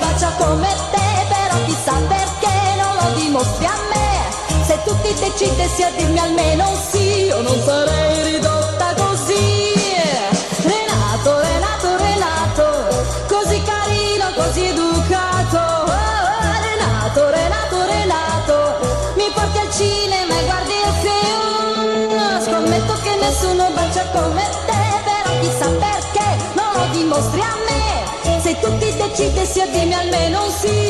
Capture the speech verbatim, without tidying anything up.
bacia come te, però chissà perché non lo dimostri a me. Se tutti decidessi a dirmi almeno un sì, io non sarei ridotta così. Renato, Renato, Renato, così carino, così educato. Oh, oh, Renato, Renato, Renato, mi porti al cinema e guardi il film. Scommetto che nessuno bacia come te, però chissà perché non lo dimostri a me. Se tutti decidessi a dirmi almeno un sì,